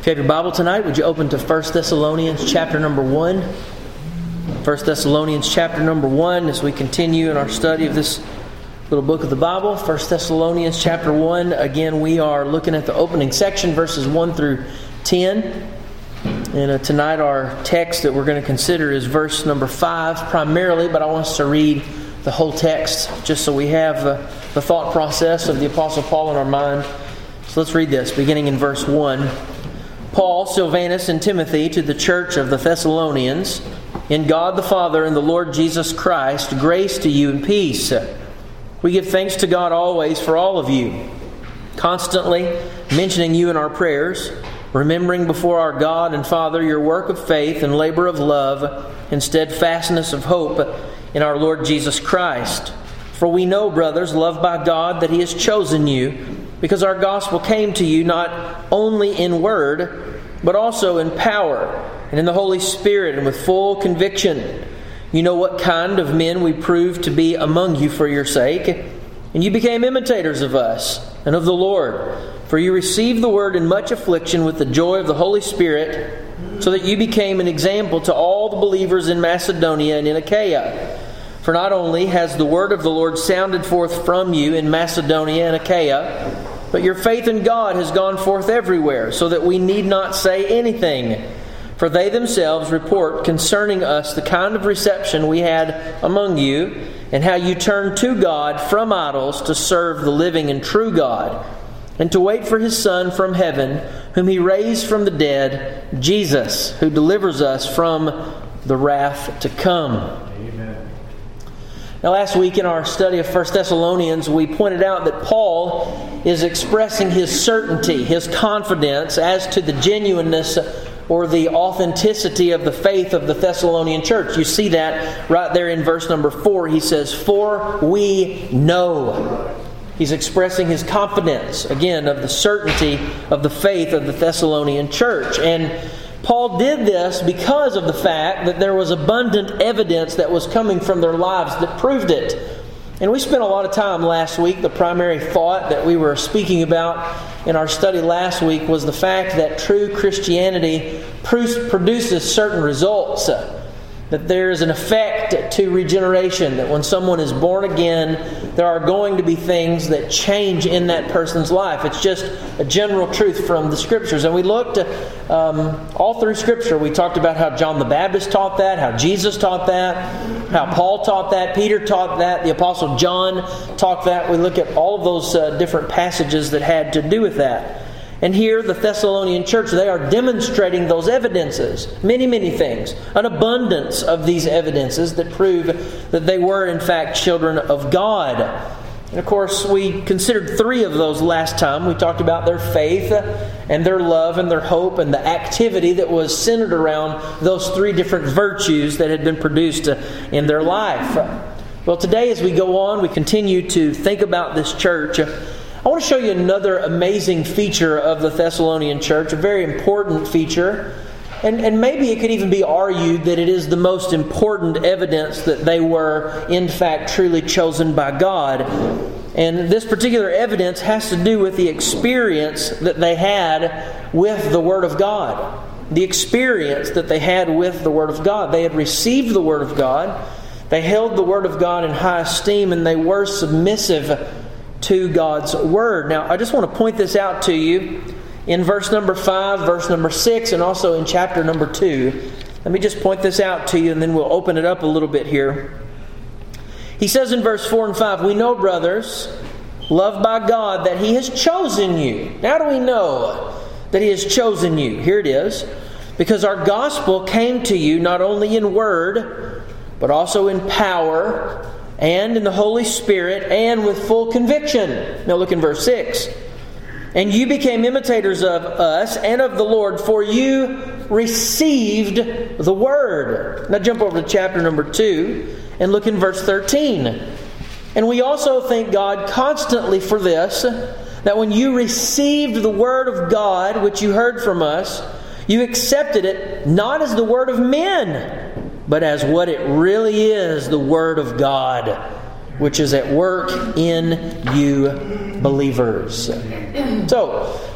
If you have your Bible tonight, would you open to 1 Thessalonians chapter number 1? 1 Thessalonians chapter number 1 as we continue in our study of this little book of the Bible. 1 Thessalonians chapter 1. Again, we are looking at the opening section, verses 1 through 10. And tonight our text that we're going to consider is verse number 5 primarily, but I want us to read the whole text just so we have the thought process of the Apostle Paul in our mind. So let's read this, beginning in verse 1. Paul, Silvanus, and Timothy to the church of the Thessalonians, in God the Father and the Lord Jesus Christ, grace to you and peace. We give thanks to God always for all of you, constantly mentioning you in our prayers, remembering before our God and Father your work of faith and labor of love and steadfastness of hope in our Lord Jesus Christ. For we know, brothers, loved by God, that He has chosen you, because our gospel came to you not only in word, but also in power and in the Holy Spirit and with full conviction. You know what kind of men we proved to be among you for your sake, and you became imitators of us and of the Lord. For you received the word in much affliction with the joy of the Holy Spirit, so that you became an example to all the believers in Macedonia and in Achaia. For not only has the word of the Lord sounded forth from you in Macedonia and Achaia, but your faith in God has gone forth everywhere, so that we need not say anything. For they themselves report concerning us the kind of reception we had among you, and how you turned to God from idols to serve the living and true God, and to wait for His Son from heaven, whom He raised from the dead, Jesus, who delivers us from the wrath to come. Amen. Now, last week in our study of 1 Thessalonians, we pointed out that Paul is expressing his certainty, his confidence as to the genuineness or the authenticity of the faith of the Thessalonian church. You see that right there in verse number 4. He says, "For we know." He's expressing his confidence, again, of the certainty of the faith of the Thessalonian church. And Paul did this because of the fact that there was abundant evidence that was coming from their lives that proved it. And we spent a lot of time last week. The primary thought that we were speaking about in our study last week was the fact that true Christianity produces certain results. That there is an effect to regeneration, that when someone is born again, there are going to be things that change in that person's life. It's just a general truth from the Scriptures. And we looked all through Scripture. We talked about how John the Baptist taught that, how Jesus taught that, how Paul taught that, Peter taught that, the Apostle John taught that. We look at all of those different passages that had to do with that. And here, the Thessalonian church, they are demonstrating those evidences. Many, many things. An abundance of these evidences that prove that they were, in fact, children of God. And of course, we considered 3 of those last time. We talked about their faith and their love and their hope and the activity that was centered around those 3 different virtues that had been produced in their life. Well, today as we go on, we continue to think about this church. I want to show you another amazing feature of the Thessalonian church, a very important feature. And maybe it could even be argued that it is the most important evidence that they were, in fact, truly chosen by God. And this particular evidence has to do with the experience that they had with the Word of God. The experience that they had with the Word of God. They had received the Word of God. They held the Word of God in high esteem, and they were submissive to God's Word. Now, I just want to point this out to you in verse number 5, verse number 6, and also in chapter number 2. Let me just point this out to you, and then we'll open it up a little bit here. He says in verse 4 and 5, "We know, brothers, loved by God, that He has chosen you." Now, how do we know that He has chosen you? Here it is. "Because our gospel came to you not only in word, but also in power, and in the Holy Spirit, and with full conviction." Now look in verse 6. "And you became imitators of us and of the Lord, for you received the word." Now jump over to chapter number 2 and look in verse 13. "And we also thank God constantly for this, that when you received the word of God, which you heard from us, you accepted it not as the word of men, but as what it really is, the Word of God, which is at work in you believers." So,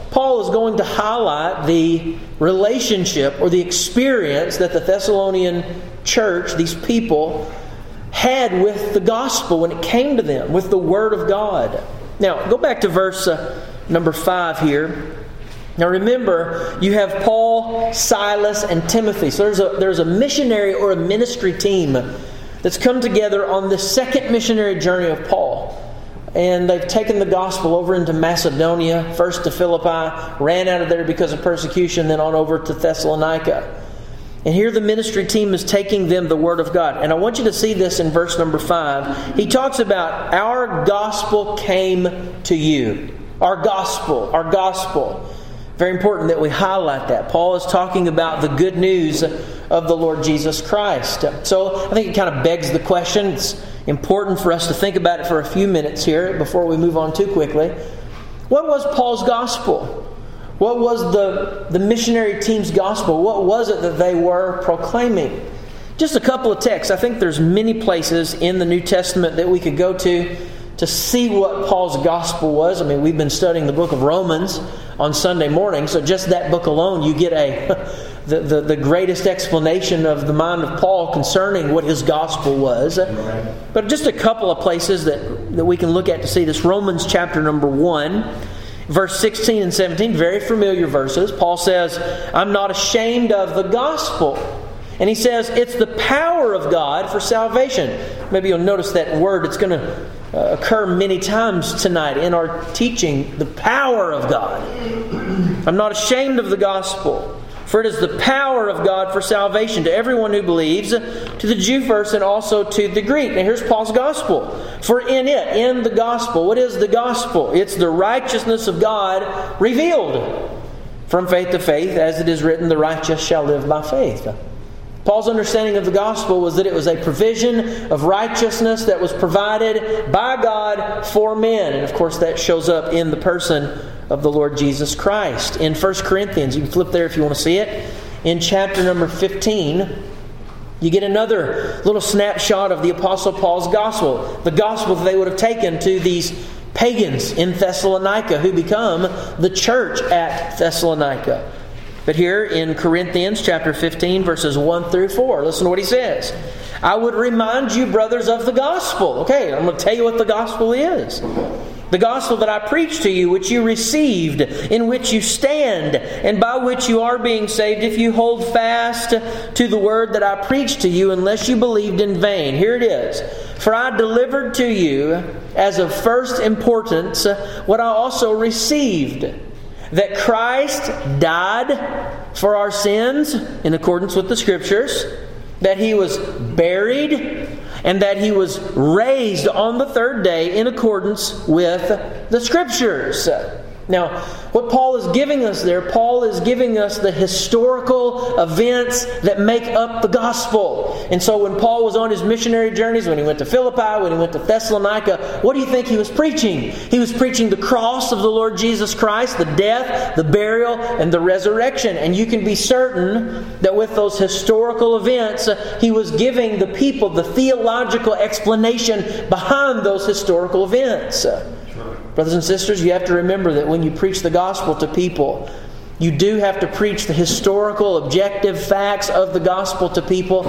Paul is going to highlight the relationship or the experience that the Thessalonian church, these people, had with the gospel when it came to them, with the Word of God. Now, go back to verse number 5 here. Now remember, you have Paul, Silas, and Timothy. So there's a missionary or a ministry team that's come together on the second missionary journey of Paul. And they've taken the gospel over into Macedonia, first to Philippi, ran out of there because of persecution, then on over to Thessalonica. And here the ministry team is taking them the Word of God. And I want you to see this in verse number 5. He talks about, our gospel came to you. Our gospel, our gospel. Very important that we highlight that. Paul is talking about the good news of the Lord Jesus Christ. So I think it kind of begs the question. It's important for us to think about it for a few minutes here before we move on too quickly. What was Paul's gospel? What was the missionary team's gospel? What was it that they were proclaiming? Just a couple of texts. I think there's many places in the New Testament that we could go to see what Paul's gospel was. I mean, we've been studying the book of Romans on Sunday morning, so just that book alone, you get the greatest explanation of the mind of Paul concerning what his gospel was. Right. But just a couple of places that we can look at to see this. Romans chapter number 1, verse 16 and 17, very familiar verses. Paul says, I'm not ashamed of the gospel. And he says, it's the power of God for salvation. Maybe you'll notice that word. It's going to occur many times tonight in our teaching. The power of God. I'm not ashamed of the gospel, for it is the power of God for salvation to everyone who believes, to the Jew first and also to the Greek. Now here's Paul's gospel. For in the gospel, what is the gospel? It's the righteousness of God revealed from faith to faith, as it is written, the righteous shall live by faith. Paul's understanding of the gospel was that it was a provision of righteousness that was provided by God for men. And of course that shows up in the person of the Lord Jesus Christ. In 1 Corinthians, you can flip there if you want to see it. In chapter number 15, you get another little snapshot of the Apostle Paul's gospel. The gospel that they would have taken to these pagans in Thessalonica who become the church at Thessalonica. But here in Corinthians chapter 15, verses 1 through 4, listen to what he says. I would remind you, brothers, of the gospel. Okay, I'm going to tell you what the gospel is. The gospel that I preached to you, which you received, in which you stand, and by which you are being saved, if you hold fast to the word that I preached to you, unless you believed in vain. Here it is. For I delivered to you as of first importance what I also received, that Christ died for our sins in accordance with the Scriptures, that He was buried, and that He was raised on the third day in accordance with the Scriptures. Now, what Paul is giving us there, Paul is giving us the historical events that make up the gospel. And so when Paul was on his missionary journeys, when he went to Philippi, when he went to Thessalonica, what do you think he was preaching? He was preaching the cross of the Lord Jesus Christ, the death, the burial, and the resurrection. And you can be certain that with those historical events, he was giving the people the theological explanation behind those historical events. Brothers and sisters, you have to remember that when you preach the gospel to people, you do have to preach the historical, objective facts of the gospel to people,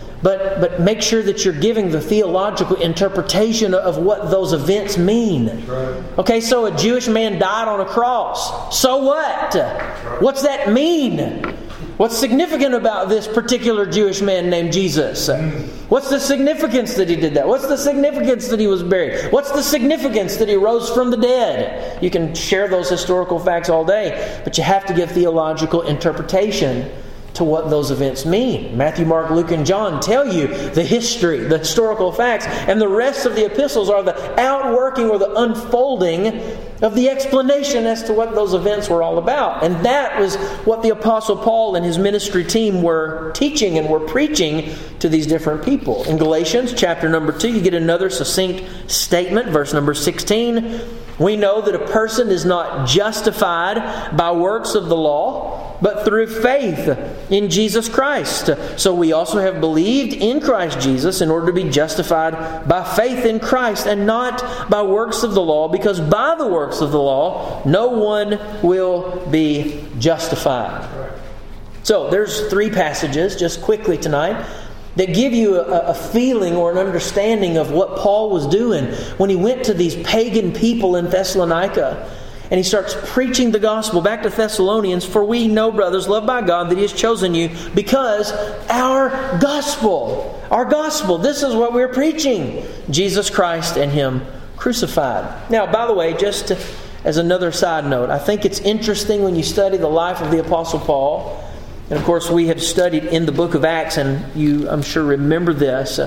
but make sure that you're giving the theological interpretation of what those events mean. Okay, so a Jewish man died on a cross. So what? What's that mean? What's significant about this particular Jewish man named Jesus? What's the significance that he did that? What's the significance that he was buried? What's the significance that he rose from the dead? You can share those historical facts all day, but you have to give theological interpretation to what those events mean. Matthew, Mark, Luke, and John tell you the history, the historical facts, and the rest of the epistles are the outworking or the unfolding of the explanation as to what those events were all about. And that was what the Apostle Paul and his ministry team were teaching and were preaching to these different people. In Galatians chapter number 2, you get another succinct statement, verse number 16. We know that a person is not justified by works of the law, but through faith in Jesus Christ. So we also have believed in Christ Jesus in order to be justified by faith in Christ and not by works of the law, because by the works of the law no one will be justified. So there's 3 passages just quickly tonight that give you a feeling or an understanding of what Paul was doing when he went to these pagan people in Thessalonica. And he starts preaching the gospel back to Thessalonians. For we know, brothers, loved by God, that He has chosen you, because our gospel, this is what we're preaching. Jesus Christ and Him crucified. Now, by the way, just as another side note, I think it's interesting when you study the life of the Apostle Paul. And of course, we have studied in the book of Acts, and you, I'm sure, remember this.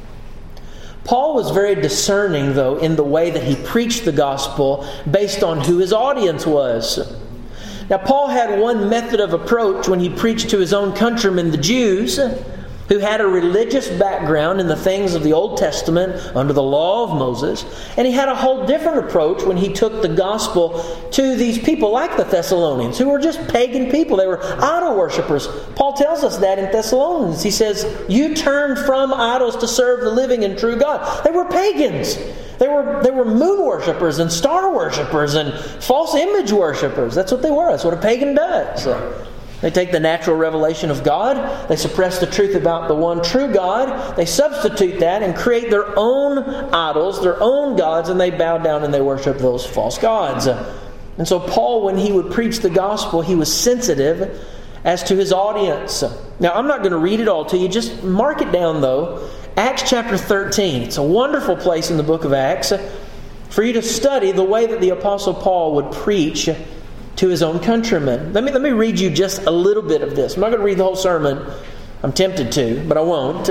Paul was very discerning, though, in the way that he preached the gospel based on who his audience was. Now, Paul had one method of approach when he preached to his own countrymen, the Jews, who had a religious background in the things of the Old Testament under the law of Moses. And he had a whole different approach when he took the gospel to these people like the Thessalonians, who were just pagan people. They were idol worshippers. Paul tells us that in Thessalonians. He says, you turned from idols to serve the living and true God. They were pagans. They were moon worshippers and star worshippers and false image worshippers. That's what they were. That's what a pagan does. They take the natural revelation of God, they suppress the truth about the one true God, they substitute that and create their own idols, their own gods, and they bow down and they worship those false gods. And so Paul, when he would preach the gospel, he was sensitive as to his audience. Now, I'm not going to read it all to you, just mark it down though. Acts chapter 13. It's a wonderful place in the book of Acts for you to study the way that the Apostle Paul would preach to his own countrymen. Let me read you just a little bit of this. I'm not going to read the whole sermon. I'm tempted to, but I won't.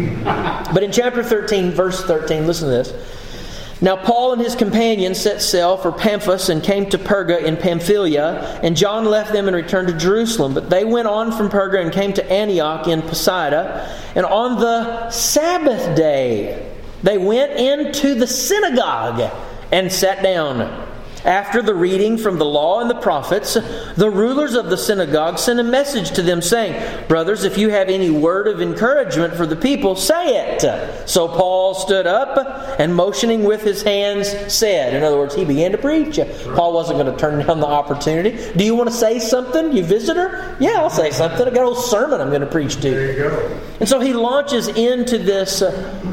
But in chapter 13, verse 13, listen to this. Now Paul and his companions set sail for Pamphus and came to Perga in Pamphylia, and John left them and returned to Jerusalem. But they went on from Perga and came to Antioch in Pisidia, and on the Sabbath day they went into the synagogue and sat down. After the reading from the law and the prophets, the rulers of the synagogue sent a message to them saying, brothers, if you have any word of encouragement for the people, say it. So Paul stood up and motioning with his hands said, in other words, he began to preach. Paul wasn't going to turn down the opportunity. Do you want to say something, you visitor? Yeah, I'll say something. I got a whole sermon I'm going to preach to you. There you go. And so he launches into this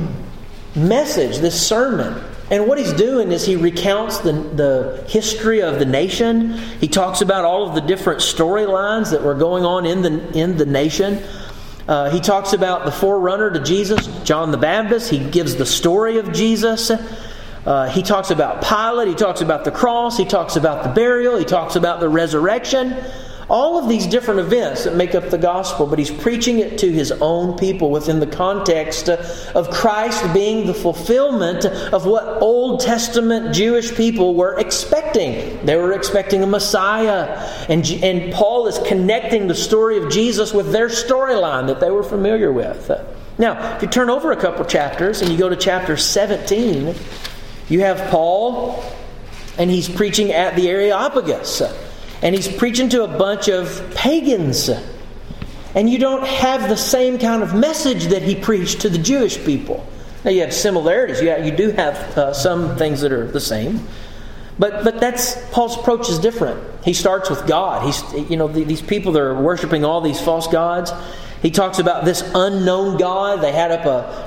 message, this sermon. And what he's doing is he recounts the history of the nation. He talks about all of the different storylines that were going on in the nation. He talks about the forerunner to Jesus, John the Baptist. He gives the story of Jesus. He talks about Pilate. He talks about the cross. He talks about the burial. He talks about the resurrection. All of these different events that make up the gospel, but he's preaching it to his own people within the context of Christ being the fulfillment of what Old Testament Jewish people were expecting. They were expecting a Messiah. And Paul is connecting the story of Jesus with their storyline that they were familiar with. Now, if you turn over a couple chapters and you go to chapter 17, you have Paul, and he's preaching at the Areopagus. And he's preaching to a bunch of pagans. And you don't have the same kind of message that he preached to the Jewish people. Now you have similarities. You do have some things that are the same. But that's Paul's approach is different. He starts with God. These people that are worshiping all these false gods. He talks about this unknown God. They had up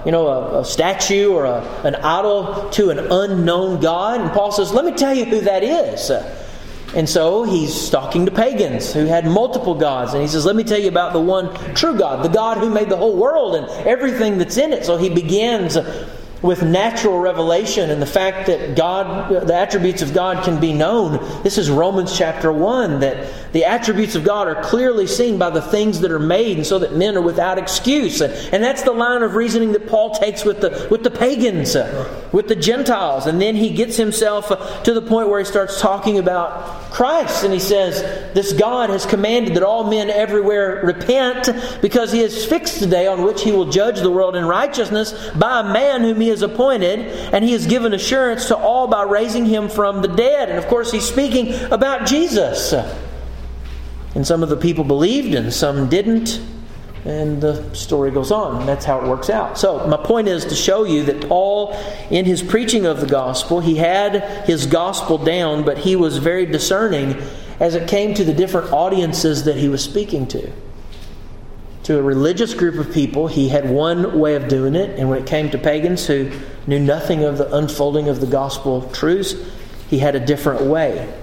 a statue or an idol to an unknown God. And Paul says, let me tell you who that is. And so he's talking to pagans who had multiple gods. And he says, let me tell you about the one true God, the God who made the whole world and everything that's in it. So he begins with natural revelation and the fact that God, the attributes of God can be known. This is Romans chapter 1, that the attributes of God are clearly seen by the things that are made, and so that men are without excuse. And that's the line of reasoning that Paul takes with the pagans, with the Gentiles. And then he gets himself to the point where he starts talking about Christ. And he says, this God has commanded that all men everywhere repent, because He has fixed the day on which He will judge the world in righteousness by a man whom He has appointed, and He has given assurance to all by raising Him from the dead. And of course he's speaking about Jesus. And some of the people believed and some didn't. And the story goes on. That's how it works out. So my point is to show you that Paul, in his preaching of the gospel, he had his gospel down, but he was very discerning as it came to the different audiences that he was speaking to. To a religious group of people, he had one way of doing it. And when it came to pagans who knew nothing of the unfolding of the gospel truths, he had a different way.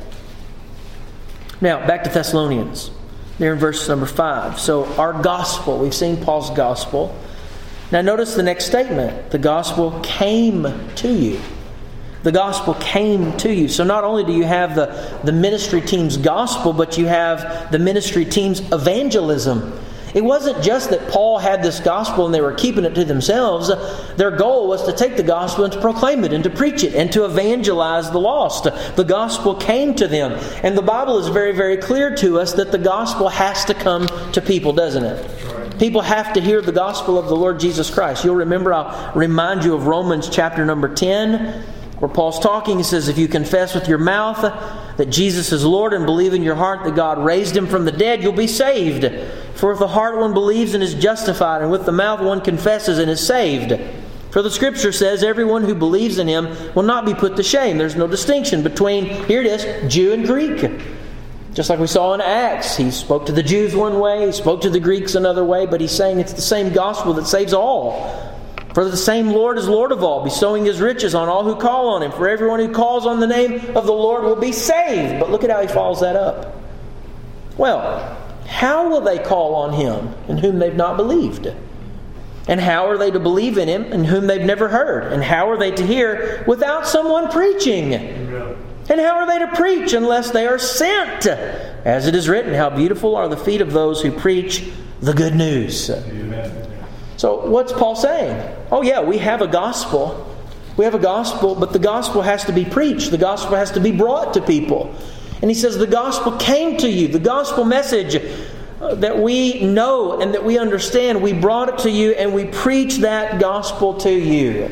Now, back to Thessalonians. There in verse number 5. So our gospel, we've seen Paul's gospel. Now notice the next statement. The gospel came to you. The gospel came to you. So not only do you have the ministry team's gospel, but you have the ministry team's evangelism. It wasn't just that Paul had this gospel and they were keeping it to themselves. Their goal was to take the gospel and to proclaim it and to preach it and to evangelize the lost. The gospel came to them. And the Bible is very, very clear to us that the gospel has to come to people, doesn't it? People have to hear the gospel of the Lord Jesus Christ. You'll remember, I'll remind you of Romans chapter number 10, where Paul's talking. He says, if you confess with your mouth that Jesus is Lord and believe in your heart that God raised Him from the dead, you'll be saved. For with the heart one believes and is justified, and with the mouth one confesses and is saved. For the Scripture says, everyone who believes in Him will not be put to shame. There's no distinction between, here it is, Jew and Greek. Just like we saw in Acts, He spoke to the Jews one way, He spoke to the Greeks another way, but He's saying it's the same gospel that saves all. For the same Lord is Lord of all, bestowing His riches on all who call on Him. For everyone who calls on the name of the Lord will be saved. But look at how he follows that up. Well, how will they call on Him in whom they've not believed? And how are they to believe in Him in whom they've never heard? And how are they to hear without someone preaching? And how are they to preach unless they are sent? As it is written, how beautiful are the feet of those who preach the good news. Amen. So what's Paul saying? Oh yeah, we have a gospel. We have a gospel, but the gospel has to be preached. The gospel has to be brought to people. And he says the gospel came to you. The gospel message that we know and that we understand, we brought it to you and we preach that gospel to you.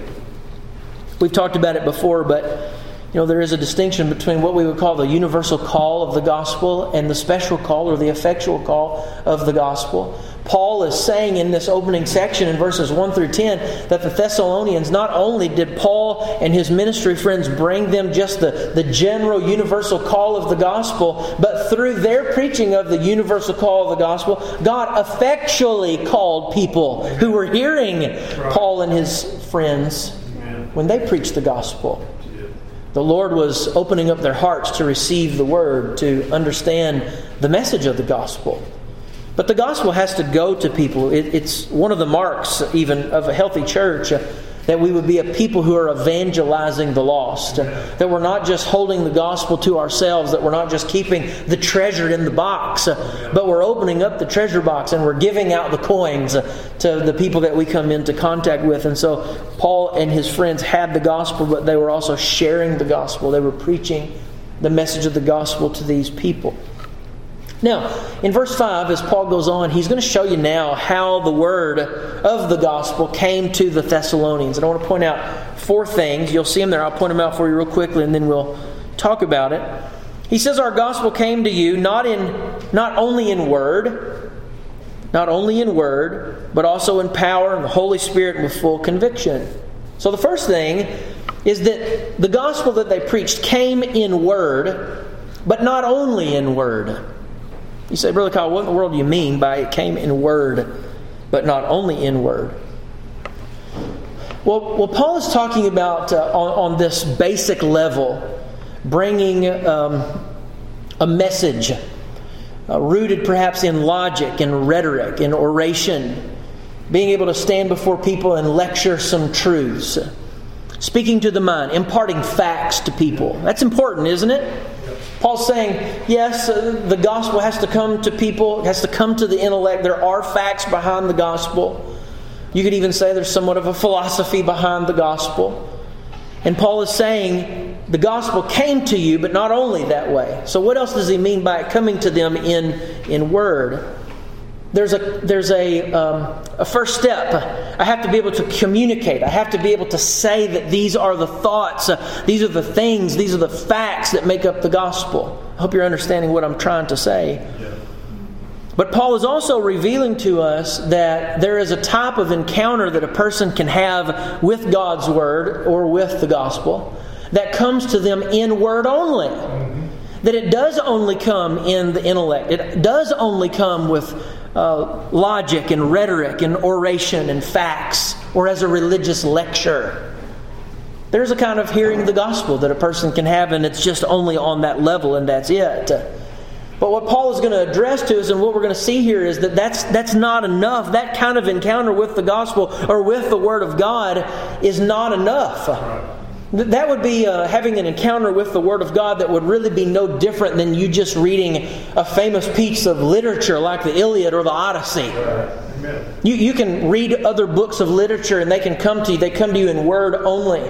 We've talked about it before, but there is a distinction between what we would call the universal call of the gospel and the special call or the effectual call of the gospel. Paul is saying in this opening section in verses 1 through 10 that the Thessalonians, not only did Paul and his ministry friends bring them just the general universal call of the gospel, but through their preaching of the universal call of the gospel, God effectually called people who were hearing Paul and his friends when they preached the gospel. The Lord was opening up their hearts to receive the word, to understand the message of the gospel. But the gospel has to go to people. It's one of the marks even of a healthy church that we would be a people who are evangelizing the lost. That we're not just holding the gospel to ourselves, that we're not just keeping the treasure in the box, but we're opening up the treasure box and we're giving out the coins to the people that we come into contact with. And so Paul and his friends had the gospel, but they were also sharing the gospel. They were preaching the message of the gospel to these people. Now, in verse 5, as Paul goes on, he's going to show you now how the word of the gospel came to the Thessalonians. And I want to point out 4 things. You'll see them there. I'll point them out for you real quickly and then we'll talk about it. He says our gospel came to you not only in word, but also in power and the Holy Spirit with full conviction. So the first thing is that the gospel that they preached came in word, but not only in word. You say, Brother Kyle, what in the world do you mean by it came in word, but not only in word? Well, Paul is talking about on this basic level, bringing a message rooted perhaps in logic and rhetoric and oration, being able to stand before people and lecture some truths, speaking to the mind, imparting facts to people. That's important, isn't it? Paul's saying, yes, the gospel has to come to people, it has to come to the intellect. There are facts behind the gospel. You could even say there's somewhat of a philosophy behind the gospel. And Paul is saying the gospel came to you, but not only that way. So what else does he mean by it coming to them in word? There's a first step. I have to be able to communicate. I have to be able to say that these are the thoughts, these are the things, these are the facts that make up the gospel. I hope you're understanding what I'm trying to say. Yeah. But Paul is also revealing to us that there is a type of encounter that a person can have with God's Word or with the gospel that comes to them in word only. That it does only come in the intellect. It does only come with logic and rhetoric and oration and facts, or as a religious lecture. There's a kind of hearing the gospel that a person can have, and it's just only on that level, and that's it. But what Paul is going to address to us, and what we're going to see here, is that that's not enough. That kind of encounter with the gospel or with the Word of God is not enough. That would be having an encounter with the Word of God that would really be no different than you just reading a famous piece of literature like the Iliad or the Odyssey. You can read other books of literature and they can come to you. They come to you in word only.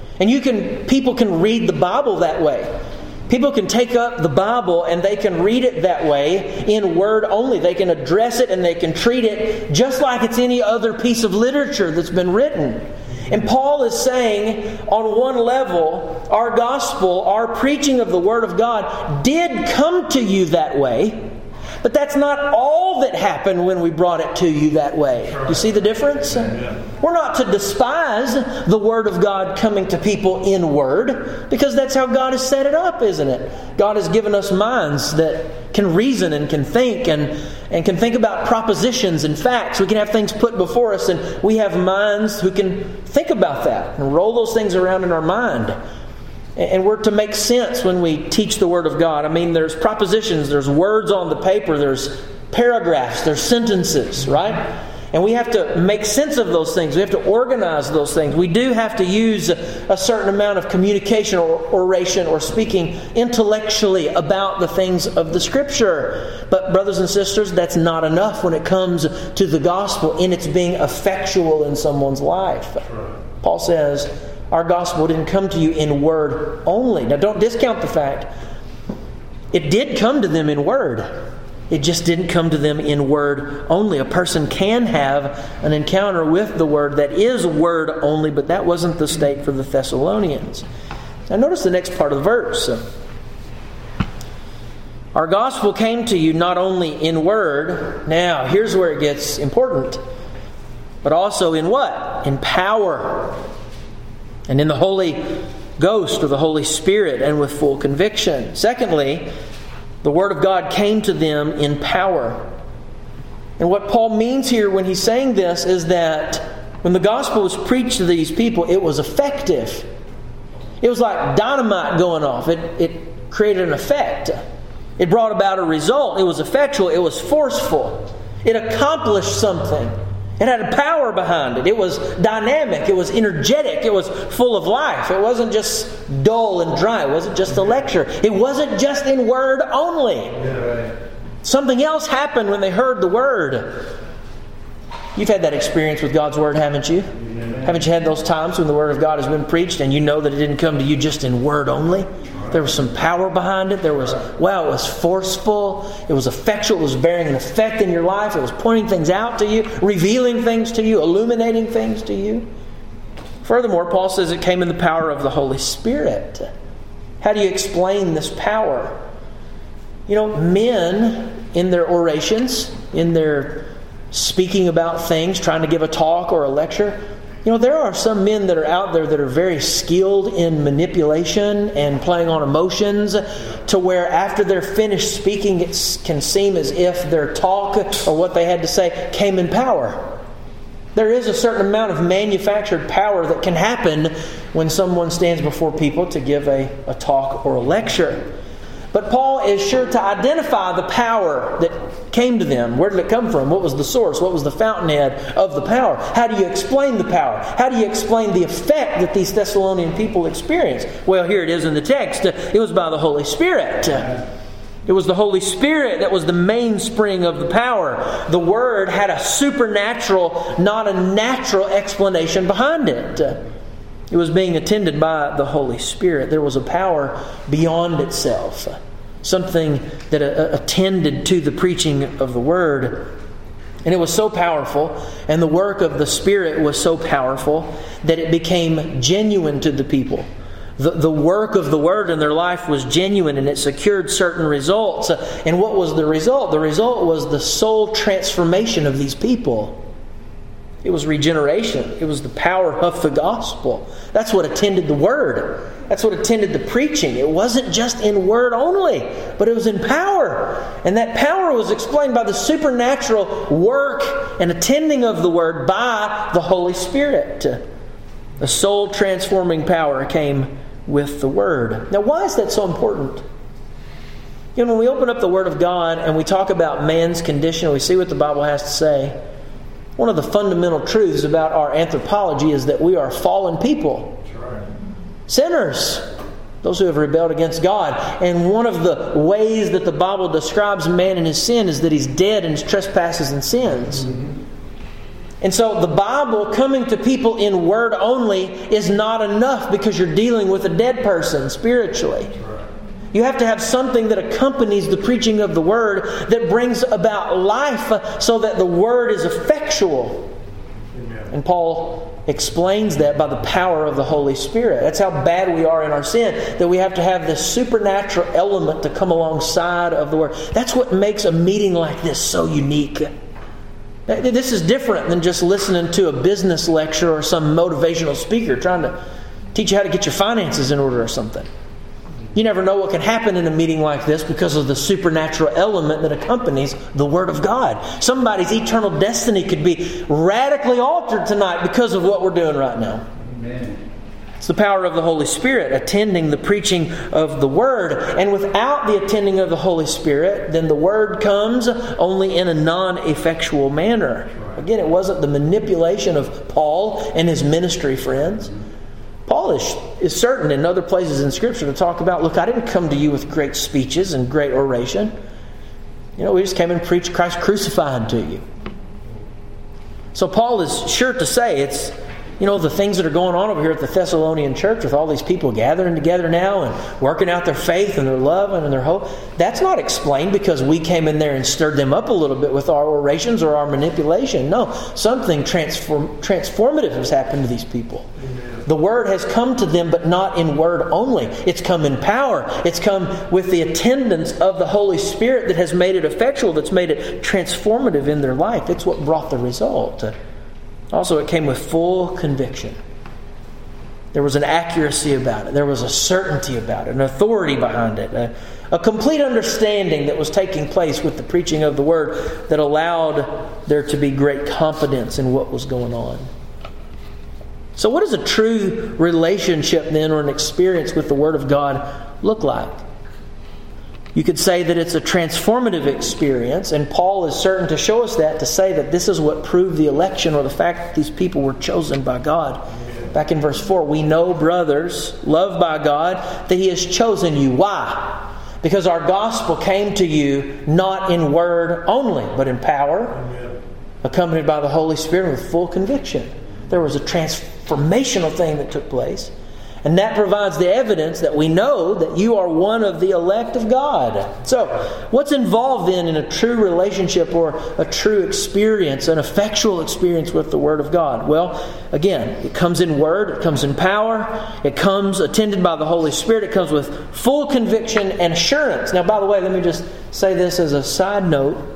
And people can read the Bible that way. People can take up the Bible and they can read it that way in word only. They can address it and they can treat it just like it's any other piece of literature that's been written. And Paul is saying, on one level, our gospel, our preaching of the Word of God did come to you that way. But that's not all that happened when we brought it to you that way. You see the difference? We're not to despise the Word of God coming to people in word, because that's how God has set it up, isn't it? God has given us minds that can reason and can think and can think about propositions and facts. We can have things put before us, and we have minds who can think about that and roll those things around in our mind. And we're to make sense when we teach the Word of God. I mean, there's propositions, there's words on the paper, there's paragraphs, there's sentences, right? And we have to make sense of those things. We have to organize those things. We do have to use a certain amount of communication or oration or speaking intellectually about the things of the Scripture. But brothers and sisters, that's not enough when it comes to the gospel in its being effectual in someone's life. Paul says, our gospel didn't come to you in word only. Now, don't discount the fact it did come to them in word. It just didn't come to them in word only. A person can have an encounter with the Word that is word only, but that wasn't the state for the Thessalonians. Now, notice the next part of the verse. Our gospel came to you not only in word. Now, here's where it gets important. But also in what? In power. And in the Holy Ghost or the Holy Spirit, and with full conviction. Secondly, the Word of God came to them in power. And what Paul means here when he's saying this is that when the gospel was preached to these people, it was effective. It was like dynamite going off. It created an effect. It brought about a result. It was effectual. It was forceful. It accomplished something. It had a power behind it. It was dynamic. It was energetic. It was full of life. It wasn't just dull and dry. It wasn't just a lecture. It wasn't just in word only. Yeah, right. Something else happened when they heard the Word. You've had that experience with God's Word, haven't you? Yeah. Haven't you had those times when the Word of God has been preached and you know that it didn't come to you just in word only? There was some power behind it. It was forceful. It was effectual. It was bearing an effect in your life. It was pointing things out to you, revealing things to you, illuminating things to you. Furthermore, Paul says it came in the power of the Holy Spirit. How do you explain this power? You know, men in their orations, in their speaking about things, trying to give a talk or a lecture, you know, there are some men that are out there that are very skilled in manipulation and playing on emotions, to where after they're finished speaking, it can seem as if their talk or what they had to say came in power. There is a certain amount of manufactured power that can happen when someone stands before people to give a talk or a lecture. But Paul is sure to identify the power that came to them. Where did it come from? What was the source? What was the fountainhead of the power? How do you explain the power? How do you explain the effect that these Thessalonian people experienced? Well, here it is in the text. It was by the Holy Spirit. It was the Holy Spirit that was the mainspring of the power. The Word had a supernatural, not a natural explanation behind it. It was being attended by the Holy Spirit. There was a power beyond itself. Something that attended to the preaching of the Word. And it was so powerful, and the work of the Spirit was so powerful, that it became genuine to the people. The work of the Word in their life was genuine and it secured certain results. And what was the result? The result was the soul transformation of these people. It was regeneration. It was the power of the gospel. That's what attended the Word. That's what attended the preaching. It wasn't just in word only, but it was in power. And that power was explained by the supernatural work and attending of the Word by the Holy Spirit. The soul transforming power came with the Word. Now, why is that so important? You know, when we open up the Word of God and we talk about man's condition, we see what the Bible has to say. One of the fundamental truths about our anthropology is that we are fallen people. That's right. Sinners. Those who have rebelled against God. And one of the ways that the Bible describes man in his sin is that he's dead in his trespasses and sins. Mm-hmm. And so the Bible coming to people in word only is not enough because you're dealing with a dead person spiritually. You have to have something that accompanies the preaching of the Word that brings about life so that the Word is effectual. Amen. And Paul explains that by the power of the Holy Spirit. That's how bad we are in our sin, that we have to have this supernatural element to come alongside of the Word. That's what makes a meeting like this so unique. This is different than just listening to a business lecture or some motivational speaker trying to teach you how to get your finances in order or something. You never know what can happen in a meeting like this because of the supernatural element that accompanies the Word of God. Somebody's eternal destiny could be radically altered tonight because of what we're doing right now. Amen. It's the power of the Holy Spirit attending the preaching of the Word. And without the attending of the Holy Spirit, then the Word comes only in a non-effectual manner. Again, it wasn't the manipulation of Paul and his ministry friends. Paul is certain in other places in Scripture to talk about, look, I didn't come to you with great speeches and great oration. You know, we just came and preached Christ crucified to you. So Paul is sure to say it's, you know, the things that are going on over here at the Thessalonian church with all these people gathering together now and working out their faith and their love and their hope, that's not explained because we came in there and stirred them up a little bit with our orations or our manipulation. No, something transformative has happened to these people. The Word has come to them, but not in word only. It's come in power. It's come with the attendance of the Holy Spirit that has made it effectual, that's made it transformative in their life. It's what brought the result. Also, it came with full conviction. There was an accuracy about it. There was a certainty about it, an authority behind it, a complete understanding that was taking place with the preaching of the Word that allowed there to be great confidence in what was going on. So what does a true relationship then or an experience with the Word of God look like? You could say that it's a transformative experience, and Paul is certain to show us that, to say that this is what proved the election or the fact that these people were chosen by God. Back in verse 4, we know, brothers, loved by God, that He has chosen you. Why? Because our gospel came to you not in word only, but in power, accompanied by the Holy Spirit with full conviction. There was a transformational thing that took place. And that provides the evidence that we know that you are one of the elect of God. So, what's involved then in a true relationship or a true experience, an effectual experience with the Word of God? Well, again, it comes in word, it comes in power, it comes attended by the Holy Spirit, it comes with full conviction and assurance. Now, by the way, let me just say this as a side note.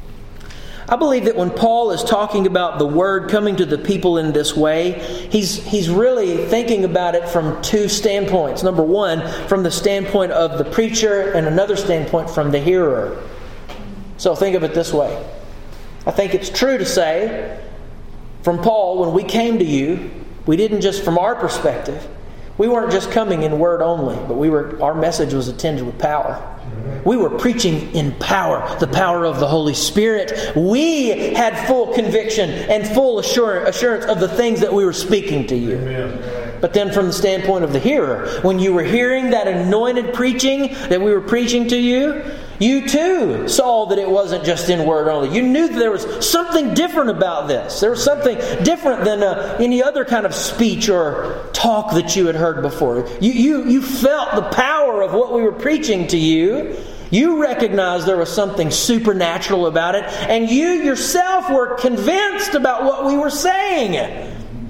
I believe that when Paul is talking about the Word coming to the people in this way, he's really thinking about it from two standpoints. Number one, from the standpoint of the preacher, and another standpoint from the hearer. So think of it this way. I think it's true to say, from Paul, when we came to you, we didn't just, from our perspective, we weren't just coming in word only, but our message was attended with power. We were preaching in power, the power of the Holy Spirit. We had full conviction and full assurance of the things that we were speaking to you. Amen. But then from the standpoint of the hearer, when you were hearing that anointed preaching that we were preaching to you, you too saw that it wasn't just in word only. You knew that there was something different about this. There was something different than any other kind of speech or talk that you had heard before. You felt the power of what we were preaching to you. You recognized there was something supernatural about it. And you yourself were convinced about what we were saying.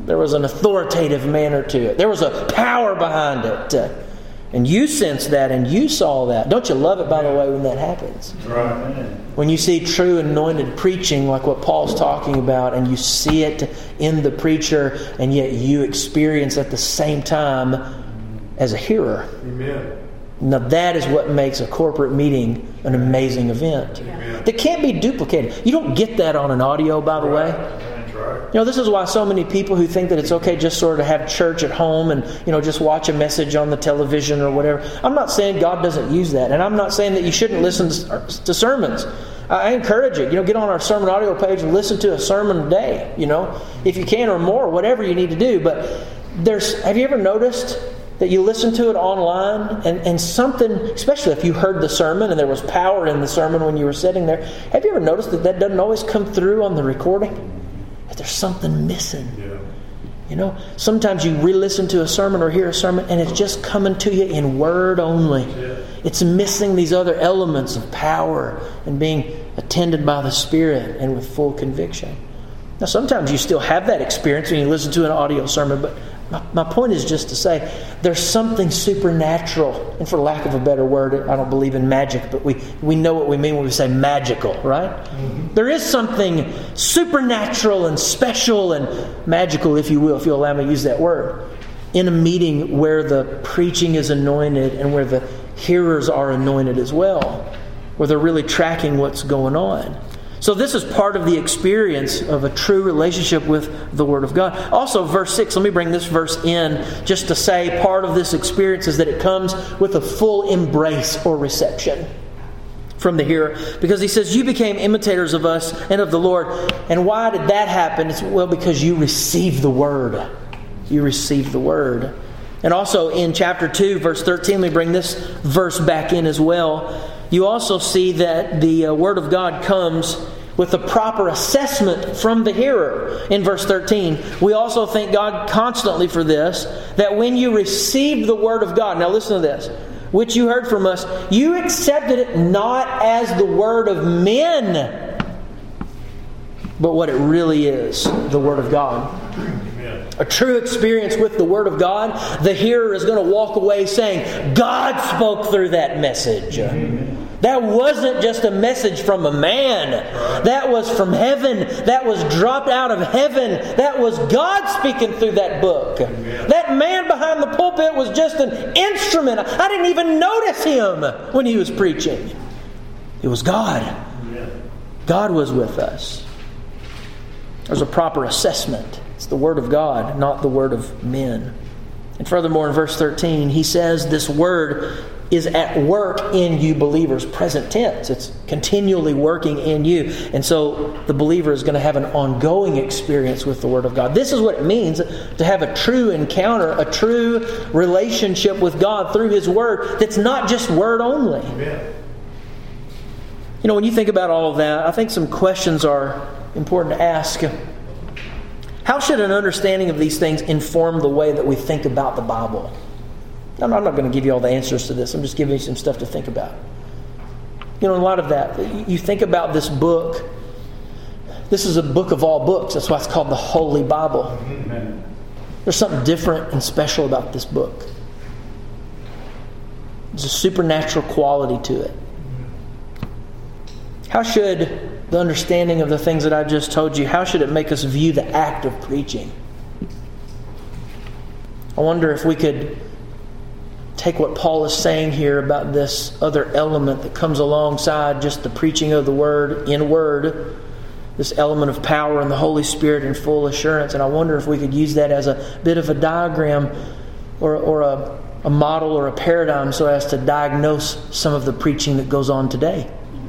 There was an authoritative manner to it. There was a power behind it. And you sensed that and you saw that. Don't you love it, by the way, when that happens? Right. When you see true anointed preaching like what Paul's talking about, and you see it in the preacher, and yet you experience at the same time as a hearer. Amen. Now that is what makes a corporate meeting an amazing event. Amen. That can't be duplicated. You don't get that on an audio, by the way. That's right. You know, this is why so many people who think that it's okay just sort of have church at home and, just watch a message on the television or whatever. I'm not saying God doesn't use that. And I'm not saying that you shouldn't listen to sermons. I encourage it. Get on our sermon audio page and listen to a sermon a day, if you can, or more, whatever you need to do. But have you ever noticed that you listen to it online and something, especially if you heard the sermon and there was power in the sermon when you were sitting there, have you ever noticed that doesn't always come through on the recording? That there's something missing. Yeah. Sometimes you re-listen to a sermon or hear a sermon and it's just coming to you in word only. Yeah. It's missing these other elements of power and being attended by the Spirit and with full conviction. Now sometimes you still have that experience when you listen to an audio sermon, but my point is just to say there's something supernatural, and for lack of a better word, I don't believe in magic, but we know what we mean when we say magical, right? Mm-hmm. There is something supernatural and special and magical, if you will, if you'll allow me to use that word, in a meeting where the preaching is anointed and where the hearers are anointed as well, where they're really tracking what's going on. So this is part of the experience of a true relationship with the Word of God. Also, verse 6, let me bring this verse in just to say part of this experience is that it comes with a full embrace or reception from the hearer. Because he says, you became imitators of us and of the Lord. And why did that happen? It's because you received the Word. You received the Word. And also in chapter 2, verse 13, let me bring this verse back in as well. You also see that the Word of God comes with a proper assessment from the hearer. In verse 13, we also thank God constantly for this, that when you received the Word of God, now listen to this, which you heard from us, you accepted it not as the word of men, but what it really is, the Word of God. A true experience with the Word of God, the hearer is going to walk away saying, God spoke through that message. That wasn't just a message from a man. That was from heaven. That was dropped out of heaven. That was God speaking through that book. That man behind the pulpit was just an instrument. I didn't even notice him when he was preaching. It was God. God was with us. There's a proper assessment. It's the Word of God, not the word of men. And furthermore, in verse 13, he says this Word is at work in you believers, present tense. It's continually working in you. And so the believer is going to have an ongoing experience with the Word of God. This is what it means to have a true encounter, a true relationship with God through His Word that's not just word only. Amen. When you think about all of that, I think some questions are important to ask. How should an understanding of these things inform the way that we think about the Bible? I'm not going to give you all the answers to this. I'm just giving you some stuff to think about. A lot of that. You think about this book. This is a book of all books. That's why it's called the Holy Bible. Amen. There's something different and special about this book. There's a supernatural quality to it. How should the understanding of the things that I've just told you, how should it make us view the act of preaching? I wonder if we could take what Paul is saying here about this other element that comes alongside just the preaching of the Word in word, this element of power and the Holy Spirit in full assurance, and I wonder if we could use that as a bit of a diagram or a model or a paradigm so as to diagnose some of the preaching that goes on today.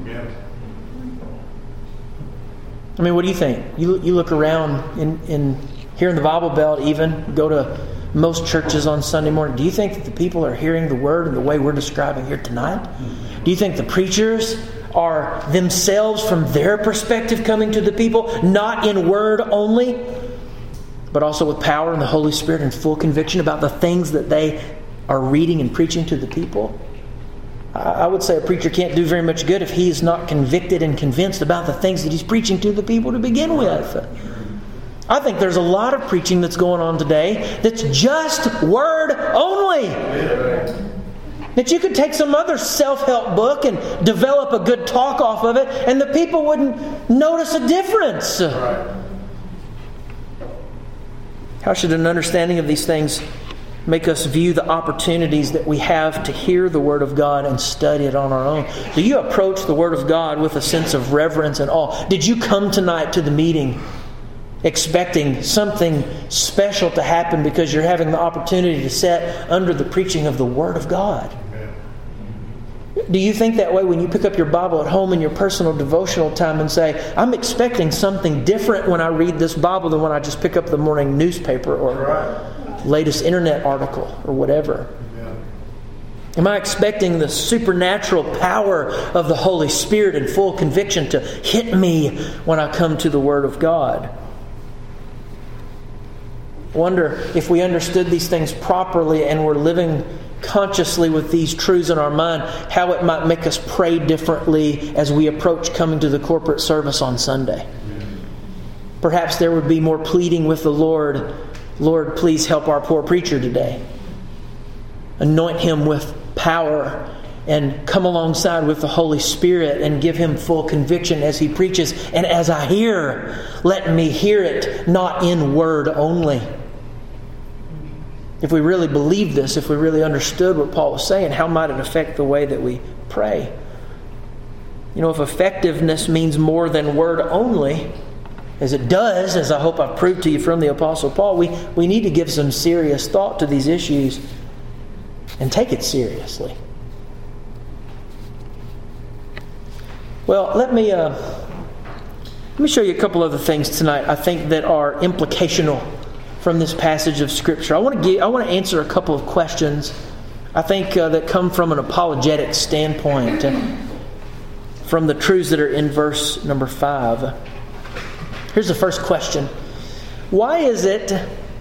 I mean, what do you think? You look around in here in the Bible Belt, even go to most churches on Sunday morning. Do you think that the people are hearing the Word in the way we're describing here tonight? Do you think the preachers are themselves, from their perspective, coming to the people, not in word only, but also with power and the Holy Spirit and full conviction about the things that they are reading and preaching to the people? I would say a preacher can't do very much good if he is not convicted and convinced about the things that he's preaching to the people to begin with. I think there's a lot of preaching that's going on today that's just word only. That you could take some other self-help book and develop a good talk off of it, and the people wouldn't notice a difference. How should an understanding of these things make us view the opportunities that we have to hear the Word of God and study it on our own? Do you approach the Word of God with a sense of reverence and awe? Did you come tonight to the meeting expecting something special to happen because you're having the opportunity to sit under the preaching of the Word of God? Do you think that way when you pick up your Bible at home in your personal devotional time and say, I'm expecting something different when I read this Bible than when I just pick up the morning newspaper or latest internet article or whatever? Am I expecting the supernatural power of the Holy Spirit and full conviction to hit me when I come to the Word of God? I wonder if we understood these things properly and were living consciously with these truths in our mind, how it might make us pray differently as we approach coming to the corporate service on Sunday. Perhaps there would be more pleading with the Lord. Lord, please help our poor preacher today. Anoint him with power and come alongside with the Holy Spirit and give him full conviction as he preaches. And as I hear, let me hear it not in word only. If we really believed this, if we really understood what Paul was saying, how might it affect the way that we pray? If effectiveness means more than word only, as it does, as I hope I've proved to you from the Apostle Paul, we need to give some serious thought to these issues and take it seriously. Well, let me show you a couple other things tonight I think that are implicational from this passage of Scripture. I want to answer a couple of questions I think that come from an apologetic standpoint from the truths that are in verse number 5. Here's the first question. Why is it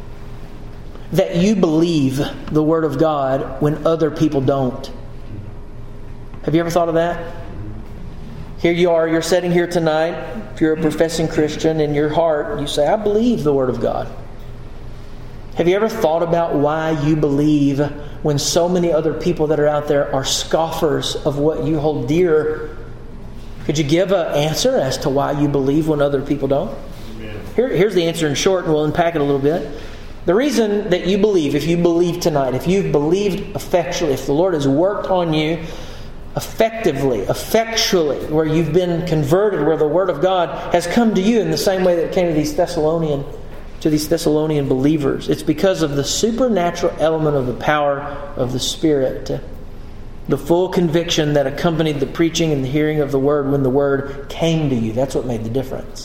that you believe the Word of God when other people don't? Have you ever thought of that? Here you are, you're sitting here tonight. If you're a professing Christian, in your heart, you say, I believe the Word of God. Have you ever thought about why you believe when so many other people that are out there are scoffers of what you hold dear? Could you give an answer as to why you believe when other people don't? Here's the answer in short, and we'll unpack it a little bit. The reason that you believe, if you believe tonight, if you've believed effectually, if the Lord has worked on you effectively, effectually, where you've been converted, where the Word of God has come to you in the same way that it came to these Thessalonian believers. It's because of the supernatural element of the power of the Spirit. The full conviction that accompanied the preaching and the hearing of the Word when the Word came to you. That's what made the difference.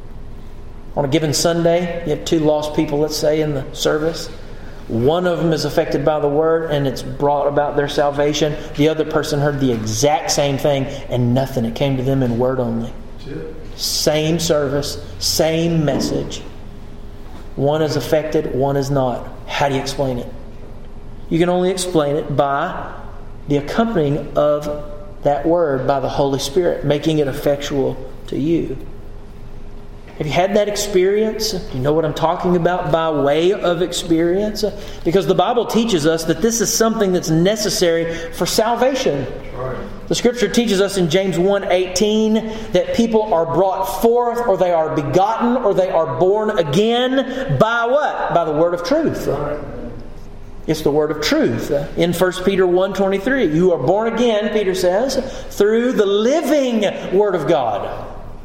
On a given Sunday, you have two lost people, let's say, in the service. One of them is affected by the Word and it's brought about their salvation. The other person heard the exact same thing and nothing. It came to them in word only. Same service, same message. One is affected, one is not. How do you explain it? You can only explain it by the accompanying of that Word by the Holy Spirit, making it effectual to you. Have you had that experience? Do you know what I'm talking about by way of experience? Because the Bible teaches us that this is something that's necessary for salvation. The Scripture teaches us in James 1:18 that people are brought forth, or they are begotten, or they are born again by what? By the word of truth. It's the word of truth. In 1 Peter 1:23, you are born again, Peter says, through the living Word of God.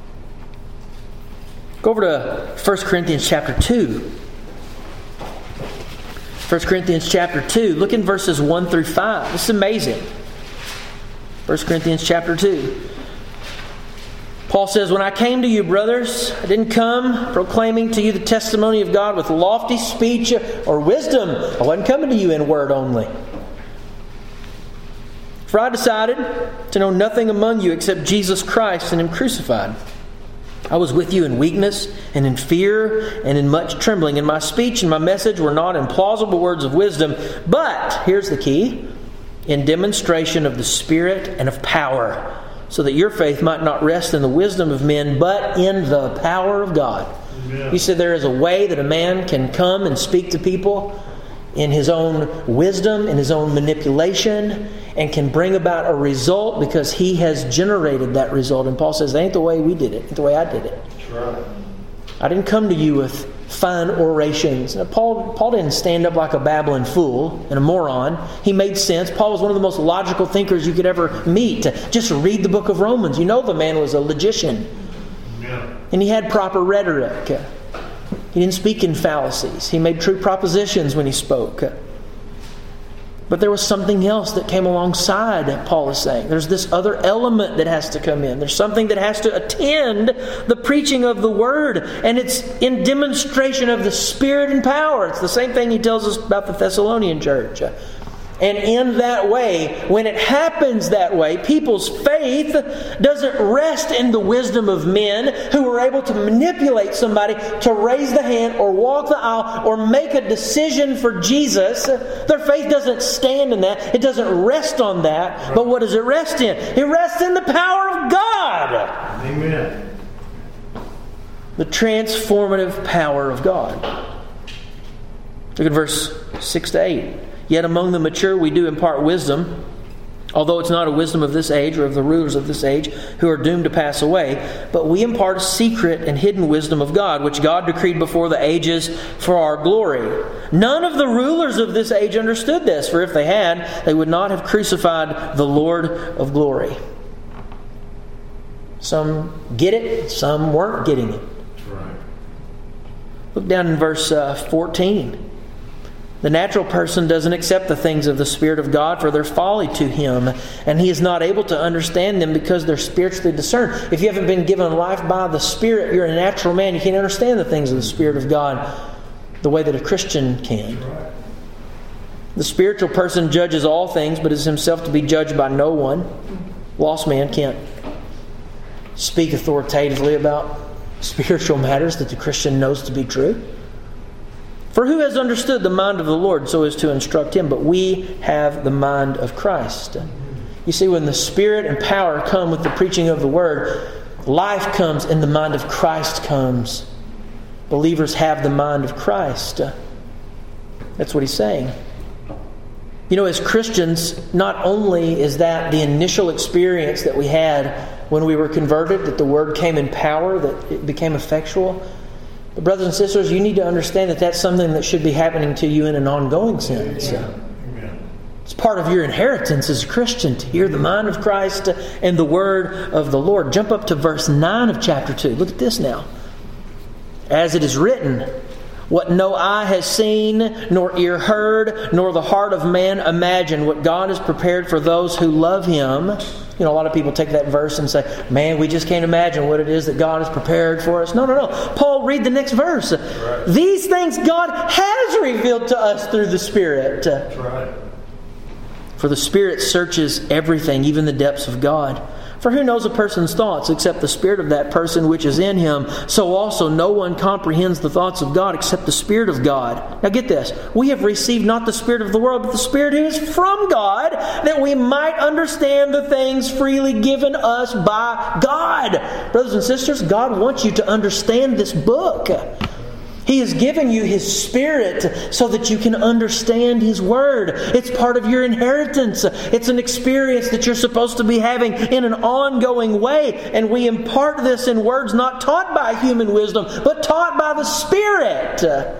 Go over to 1 Corinthians chapter 2. 1 Corinthians chapter 2. Look in verses 1 through 5. This is amazing. 1 Corinthians chapter 2. Paul says, when I came to you, brothers, I didn't come proclaiming to you the testimony of God with lofty speech or wisdom. I wasn't coming to you in word only. For I decided to know nothing among you except Jesus Christ and Him crucified. I was with you in weakness and in fear and in much trembling. And my speech and my message were not in plausible words of wisdom, but, here's the key, in demonstration of the Spirit and of power, so that your faith might not rest in the wisdom of men, but in the power of God. Amen. He said there is a way that a man can come and speak to people in his own wisdom, in his own manipulation, and can bring about a result because he has generated that result. And Paul says, that ain't the way we did it. It ain't the way I did it. That's right. I didn't come to you with fine orations. Now, Paul didn't stand up like a babbling fool and a moron. He made sense. Paul was one of the most logical thinkers you could ever meet. Just read the book of Romans. You know the man was a logician. Yeah. And he had proper rhetoric. He didn't speak in fallacies. He made true propositions when he spoke. But there was something else that came alongside, Paul is saying. There's this other element that has to come in. There's something that has to attend the preaching of the Word. And it's in demonstration of the Spirit and power. It's the same thing he tells us about the Thessalonian church. And in that way, when it happens that way, people's faith doesn't rest in the wisdom of men who are able to manipulate somebody to raise the hand or walk the aisle or make a decision for Jesus. Their faith doesn't stand in that. It doesn't rest on that. But what does it rest in? It rests in the power of God. Amen. The transformative power of God. Look at verse 6 to 8. Yet among the mature we do impart wisdom, although it's not a wisdom of this age or of the rulers of this age who are doomed to pass away, but we impart secret and hidden wisdom of God, which God decreed before the ages for our glory. None of the rulers of this age understood this, for if they had, they would not have crucified the Lord of glory. Some get it, some weren't getting it. That's right. Look down in verse 14. The natural person doesn't accept the things of the Spirit of God, for they're folly to him, and he is not able to understand them because they're spiritually discerned. If you haven't been given life by the Spirit, you're a natural man. You can't understand the things of the Spirit of God the way that a Christian can. The spiritual person judges all things, but is himself to be judged by no one. Lost man can't speak authoritatively about spiritual matters that the Christian knows to be true. For who has understood the mind of the Lord so as to instruct him? But we have the mind of Christ. You see, when the Spirit and power come with the preaching of the Word, life comes and the mind of Christ comes. Believers have the mind of Christ. That's what he's saying. You know, as Christians, not only is that the initial experience that we had when we were converted, that the Word came in power, that it became effectual. But brothers and sisters, you need to understand that that's something that should be happening to you in an ongoing sense. Amen. It's part of your inheritance as a Christian to hear the mind of Christ and the Word of the Lord. Jump up to verse 9 of chapter 2. Look at this now. As it is written, what no eye has seen, nor ear heard, nor the heart of man imagined, what God has prepared for those who love Him. You know, a lot of people take that verse and say, man, we just can't imagine what it is that God has prepared for us. No. Paul, read the next verse. Right. These things God has revealed to us through the Spirit. That's right. For the Spirit searches everything, even the depths of God. For who knows a person's thoughts except the spirit of that person which is in him? So also no one comprehends the thoughts of God except the Spirit of God. Now get this. We have received not the spirit of the world, but the Spirit who is from God, that we might understand the things freely given us by God. Brothers and sisters, God wants you to understand this book. He has given you His Spirit so that you can understand His Word. It's part of your inheritance. It's an experience that you're supposed to be having in an ongoing way. And we impart this in words not taught by human wisdom, but taught by the Spirit.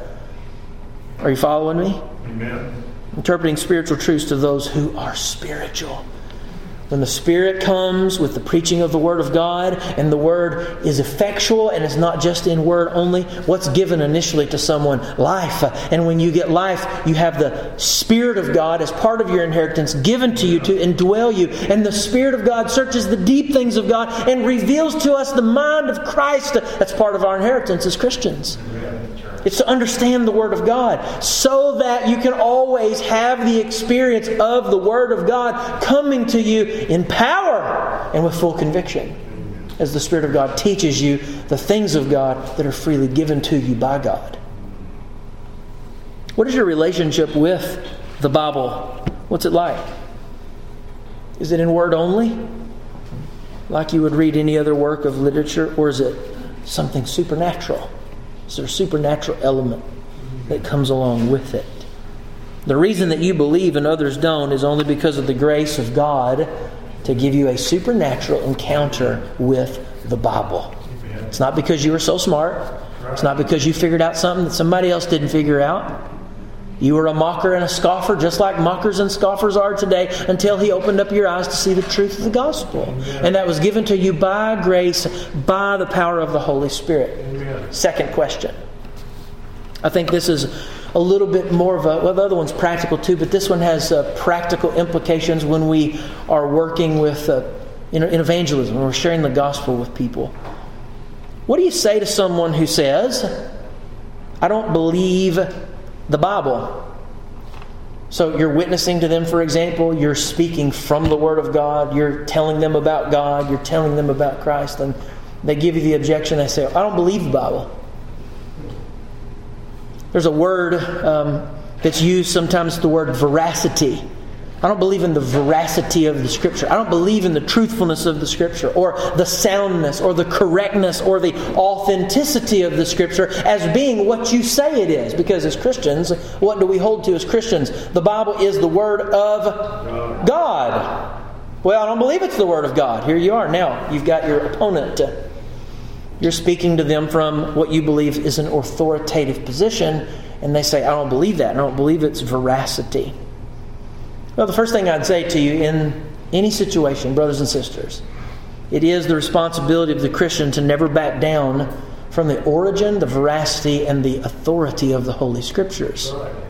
Are you following me? Amen. Interpreting spiritual truths to those who are spiritual. When the Spirit comes with the preaching of the Word of God, and the Word is effectual and it's not just in word only, what's given initially to someone? Life. And when you get life, you have the Spirit of God as part of your inheritance given to you to indwell you. And the Spirit of God searches the deep things of God and reveals to us the mind of Christ. That's part of our inheritance as Christians. It's to understand the Word of God so that you can always have the experience of the Word of God coming to you in power and with full conviction as the Spirit of God teaches you the things of God that are freely given to you by God. What is your relationship with the Bible? What's it like? Is it in word only? like you would read any other work of literature, or is it something supernatural? Is there a supernatural element that comes along with it? The reason that you believe and others don't is only because of the grace of God to give you a supernatural encounter with the Bible. It's not because you were so smart. It's not because you figured out something that somebody else didn't figure out. You were a mocker and a scoffer, just like mockers and scoffers are today, until He opened up your eyes to see the truth of the gospel. And that was given to you by grace, by the power of the Holy Spirit. Second question. I think this is a little bit more of a... Well, the other one's practical too, but this one has practical implications when we are working with in evangelism, when we're sharing the gospel with people. What do you say to someone who says, I don't believe the Bible? So you're witnessing to them, for example, you're speaking from the Word of God, you're telling them about God, you're telling them about Christ, and they give you the objection, they say, I don't believe the Bible. There's a word that's used sometimes, the word veracity. I don't believe in the veracity of the Scripture. I don't believe in the truthfulness of the Scripture, or the soundness, or the correctness, or the authenticity of the Scripture as being what you say it is. Because as Christians, what do we hold to as Christians? The Bible is the Word of God. Well, I don't believe it's the Word of God. Here you are now. You've got your opponent. You're speaking to them from what you believe is an authoritative position, and they say, I don't believe that. I don't believe it's veracity. Well, the first thing I'd say to you in any situation, brothers and sisters, it is the responsibility of the Christian to never back down from the origin, the veracity, and the authority of the Holy Scriptures.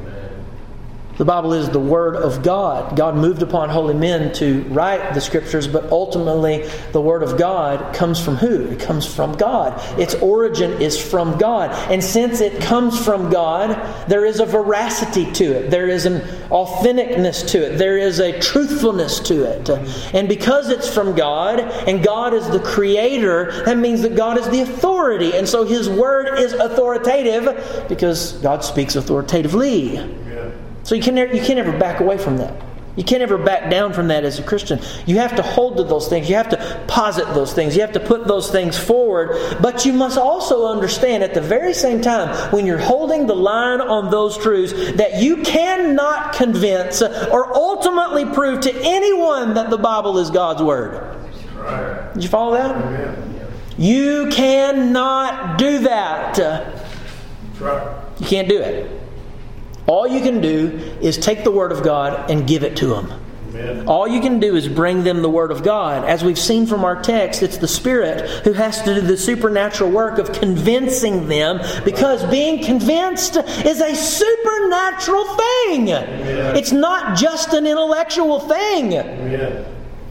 The Bible is the Word of God. God moved upon holy men to write the Scriptures, but ultimately the Word of God comes from who? It comes from God. Its origin is from God. And since it comes from God, there is a veracity to it. There is an authenticness to it. There is a truthfulness to it. And because it's from God, and God is the Creator, that means that God is the authority. And so His Word is authoritative because God speaks authoritatively. So you can never back away from that. You can't ever back down from that as a Christian. You have to hold to those things. You have to posit those things. You have to put those things forward. But you must also understand at the very same time, when you're holding the line on those truths, that you cannot convince or ultimately prove to anyone that the Bible is God's Word. Right. Did you follow that? Amen. You cannot do that. Right. You can't do it. All you can do is take the Word of God and give it to them. Amen. All you can do is bring them the Word of God. As we've seen from our text, it's the Spirit who has to do the supernatural work of convincing them, because being convinced is a supernatural thing. Amen. It's not just an intellectual thing. Amen.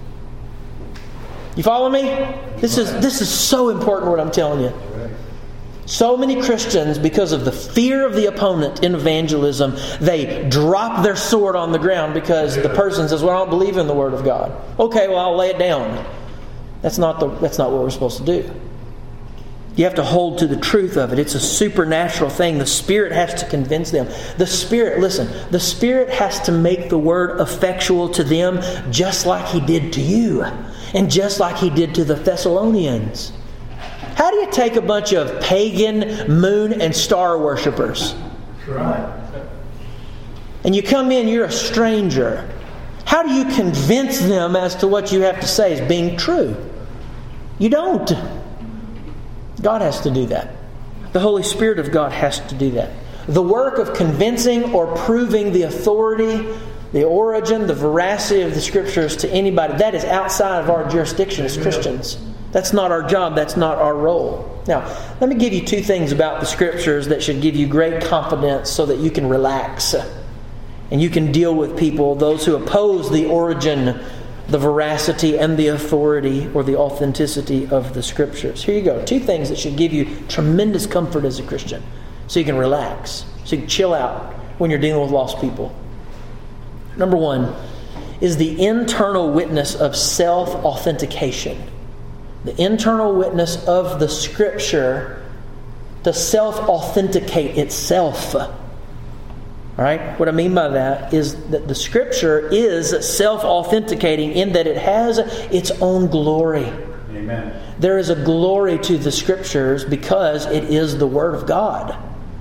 You follow me? This is so important what I'm telling you. So many Christians, because of the fear of the opponent in evangelism, they drop their sword on the ground because the person says, well, I don't believe in the Word of God. Okay, well, I'll lay it down. That's not what we're supposed to do. You have to hold to the truth of it. It's a supernatural thing. The Spirit has to convince them. The Spirit has to make the Word effectual to them just like He did to you and just like He did to the Thessalonians. How do you take a bunch of pagan moon and star worshipers? Right. And you come in, you're a stranger. How do you convince them as to what you have to say is being true? You don't. God has to do that. The Holy Spirit of God has to do that. The work of convincing or proving the authority, the origin, the veracity of the Scriptures to anybody, that is outside of our jurisdiction as Christians. That's not our job. That's not our role. Now, let me give you two things about the Scriptures that should give you great confidence so that you can relax and you can deal with people, those who oppose the origin, the veracity, and the authority or the authenticity of the Scriptures. Here you go. Two things that should give you tremendous comfort as a Christian so you can relax, so you can chill out when you're dealing with lost people. Number one is the internal witness of self-authentication. The internal witness of the Scripture to self-authenticate itself. All right? What I mean by that is that the Scripture is self-authenticating in that it has its own glory. Amen. There is a glory to the Scriptures because it is the Word of God.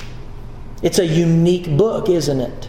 It's a unique book, isn't it?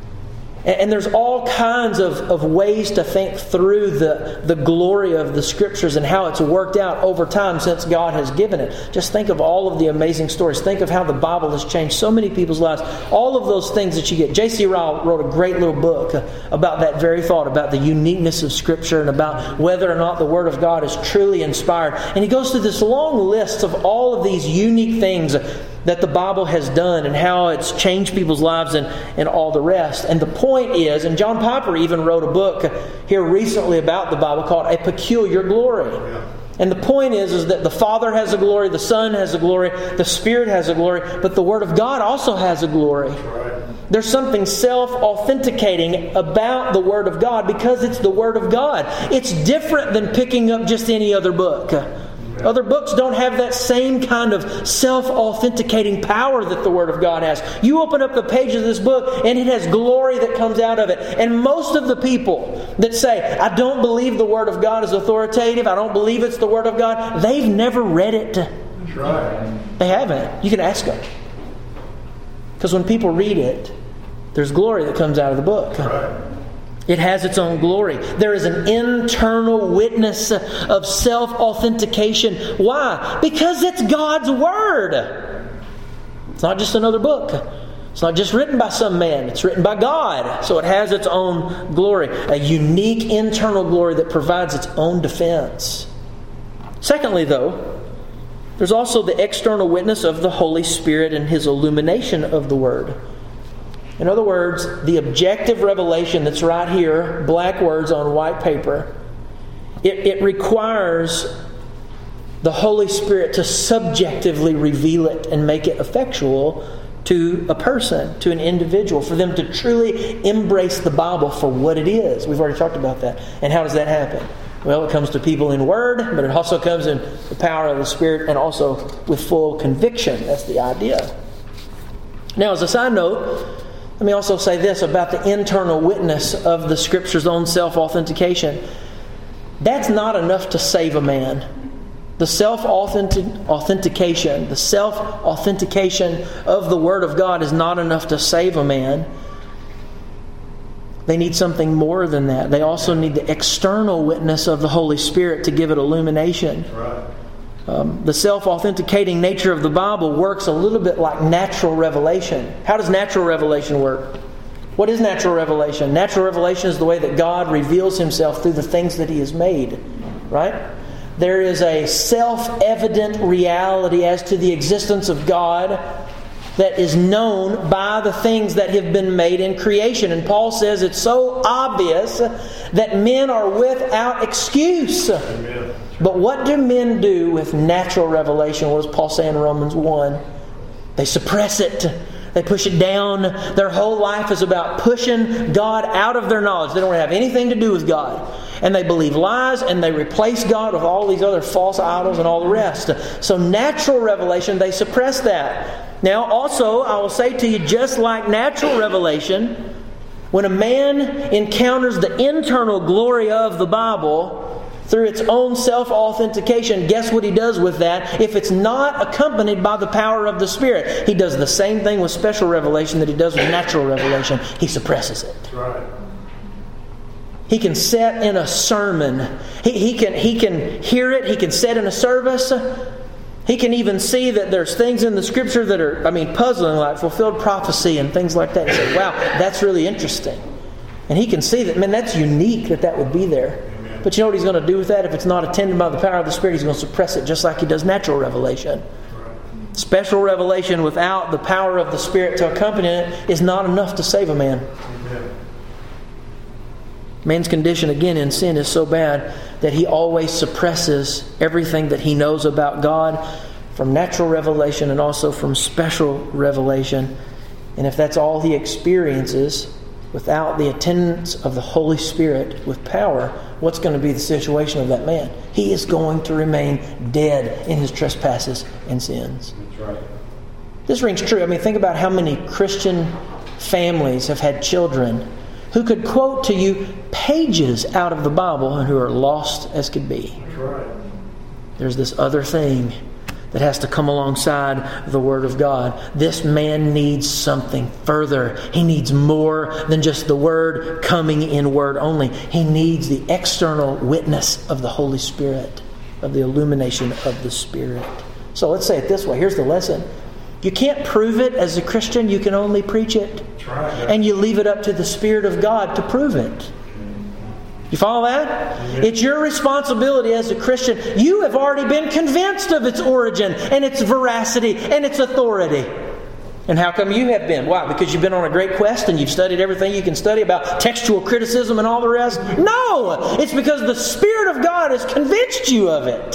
And there's all kinds of ways to think through the glory of the Scriptures and how it's worked out over time since God has given it. Just think of all of the amazing stories. Think of how the Bible has changed so many people's lives. All of those things that you get. J.C. Ryle wrote a great little book about that very thought, about the uniqueness of Scripture and about whether or not the Word of God is truly inspired. And he goes through this long list of all of these unique things that the Bible has done and how it's changed people's lives and all the rest. And the point is, and John Piper even wrote a book here recently about the Bible called A Peculiar Glory. Yeah. And the point is that the Father has a glory, the Son has a glory, the Spirit has a glory, but the Word of God also has a glory. Right. There's something self-authenticating about the Word of God because it's the Word of God. It's different than picking up just any other book. Other books don't have that same kind of self-authenticating power that the Word of God has. You open up the pages of this book and it has glory that comes out of it. And most of the people that say, I don't believe the Word of God is authoritative, I don't believe it's the Word of God, they've never read it. That's right. They haven't. You can ask them. Because when people read it, there's glory that comes out of the book. That's right. It has its own glory. There is an internal witness of self-authentication. Why? Because it's God's Word. It's not just another book. It's not just written by some man. It's written by God. So it has its own glory. A unique internal glory that provides its own defense. Secondly, though, there's also the external witness of the Holy Spirit and His illumination of the Word. In other words, the objective revelation that's right here, black words on white paper, it requires the Holy Spirit to subjectively reveal it and make it effectual to a person, to an individual, for them to truly embrace the Bible for what it is. We've already talked about that. And how does that happen? Well, it comes to people in word, but it also comes in the power of the Spirit and also with full conviction. That's the idea. Now, as a side note, let me also say this about the internal witness of the Scripture's own self-authentication. That's not enough to save a man. The self-authentication, the self-authentication of the Word of God is not enough to save a man. They need something more than that. They also need the external witness of the Holy Spirit to give it illumination. Right. The self-authenticating nature of the Bible works a little bit like natural revelation. How does natural revelation work? What is natural revelation? Natural revelation is the way that God reveals Himself through the things that He has made. Right? There is a self-evident reality as to the existence of God that is known by the things that have been made in creation. And Paul says it's so obvious that men are without excuse. Amen. But what do men do with natural revelation? What does Paul say in Romans 1? They suppress it. They push it down. Their whole life is about pushing God out of their knowledge. They don't have anything to do with God. And they believe lies and they replace God with all these other false idols and all the rest. So natural revelation, they suppress that. Now also, I will say to you, just like natural revelation, when a man encounters the internal glory of the Bible through its own self-authentication, guess what he does with that? If it's not accompanied by the power of the Spirit, he does the same thing with special revelation that he does with natural revelation. He suppresses it. That's right. He can set in a sermon. He can hear it. He can set in a service. He can even see that there's things in the Scripture that are, puzzling, like fulfilled prophecy and things like that. And say, wow, that's really interesting. And he can see that, that's unique that would be there. But you know what he's going to do with that? If it's not attended by the power of the Spirit, he's going to suppress it just like he does natural revelation. Special revelation without the power of the Spirit to accompany it is not enough to save a man. Amen. Man's condition, again, in sin is so bad that he always suppresses everything that he knows about God from natural revelation and also from special revelation. And if that's all he experiences without the attendance of the Holy Spirit with power, what's going to be the situation of that man? He is going to remain dead in his trespasses and sins. That's right. This rings true. Think about how many Christian families have had children who could quote to you pages out of the Bible and who are lost as could be. That's right. There's this other thing that has to come alongside the Word of God. This man needs something further. He needs more than just the Word coming in word only. He needs the external witness of the Holy Spirit, of the illumination of the Spirit. So let's say it this way. Here's the lesson. You can't prove it as a Christian. You can only preach it. And you leave it up to the Spirit of God to prove it. You follow that? It's your responsibility as a Christian. You have already been convinced of its origin and its veracity and its authority. And how come you have been? Why? Because you've been on a great quest and you've studied everything you can study about textual criticism and all the rest? No! It's because the Spirit of God has convinced you of it.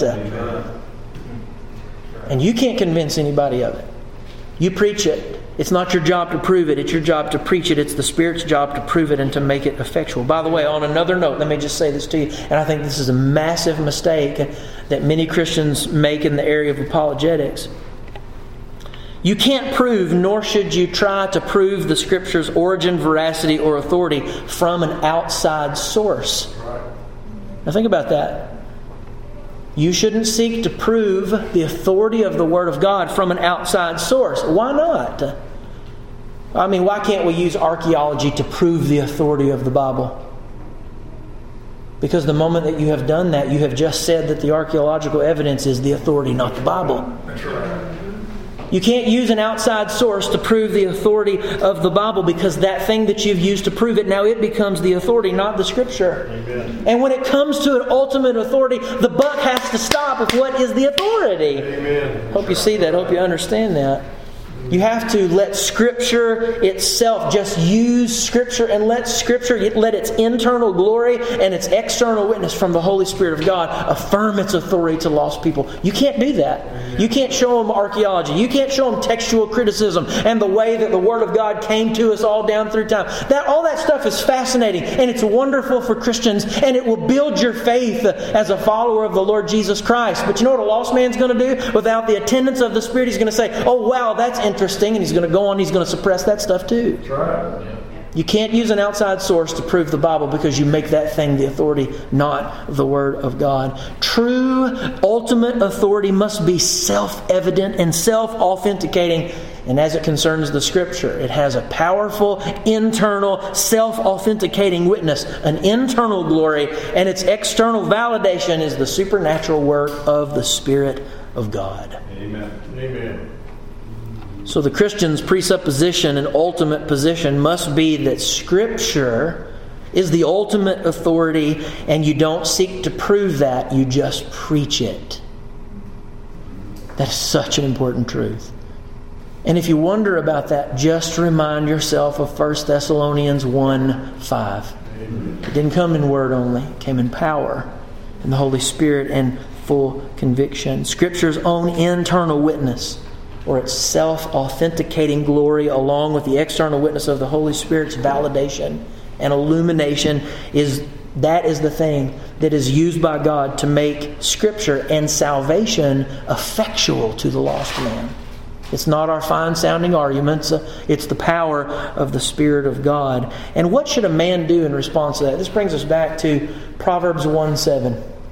And you can't convince anybody of it. You preach it. It's not your job to prove it. It's your job to preach it. It's the Spirit's job to prove it and to make it effectual. By the way, on another note, let me just say this to you. And I think this is a massive mistake that many Christians make in the area of apologetics. You can't prove, nor should you try to prove the Scripture's origin, veracity, or authority from an outside source. Now think about that. You shouldn't seek to prove the authority of the Word of God from an outside source. Why not? I mean, why can't we use archaeology to prove the authority of the Bible? Because the moment that you have done that, you have just said that the archaeological evidence is the authority, not the Bible. That's right. You can't use an outside source to prove the authority of the Bible, because that thing that you've used to prove it, now it becomes the authority, not the Scripture. Amen. And when it comes to an ultimate authority, the buck has to stop with what is the authority. Amen. Hope you see that. Hope you understand that. You have to let Scripture itself, just use Scripture and let Scripture, let its internal glory and its external witness from the Holy Spirit of God affirm its authority to lost people. You can't do that. You can't show them archaeology. You can't show them textual criticism and the way that the Word of God came to us all down through time. All that stuff is fascinating and it's wonderful for Christians, and it will build your faith as a follower of the Lord Jesus Christ. But you know what a lost man's going to do? Without the attendance of the Spirit, he's going to say, "Oh wow, that's interesting," and he's going to go on, he's going to suppress that stuff too. That's right. You can't use an outside source to prove the Bible, because you make that thing the authority, not the Word of God. True ultimate authority must be self-evident and self-authenticating. And as it concerns the Scripture, it has a powerful, internal, self-authenticating witness, an internal glory, and its external validation is the supernatural work of the Spirit of God. Amen. Amen. So the Christian's presupposition and ultimate position must be that Scripture is the ultimate authority, and you don't seek to prove that, you just preach it. That is such an important truth. And if you wonder about that, just remind yourself of 1 Thessalonians 1:5. It didn't come in word only, it came in power, in the Holy Spirit, and full conviction. Scripture's own internal witness, or its self-authenticating glory, along with the external witness of the Holy Spirit's validation and illumination, is the thing that is used by God to make Scripture and salvation effectual to the lost man. It's not our fine-sounding arguments. It's the power of the Spirit of God. And what should a man do in response to that? This brings us back to Proverbs 1:7.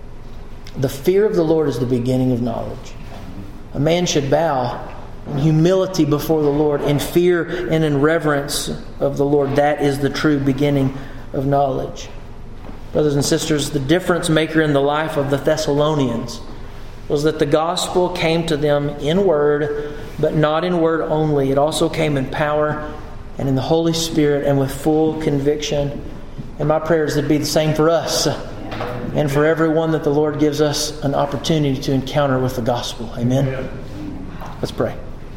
The fear of the Lord is the beginning of knowledge. A man should bow in humility before the Lord, in fear and in reverence of the Lord. That is the true beginning of knowledge. Brothers and sisters, the difference maker in the life of the Thessalonians was that the gospel came to them in word, but not in word only. It also came in power and in the Holy Spirit and with full conviction. And my prayer is that it be the same for us and for everyone that the Lord gives us an opportunity to encounter with the gospel. Amen? Let's pray.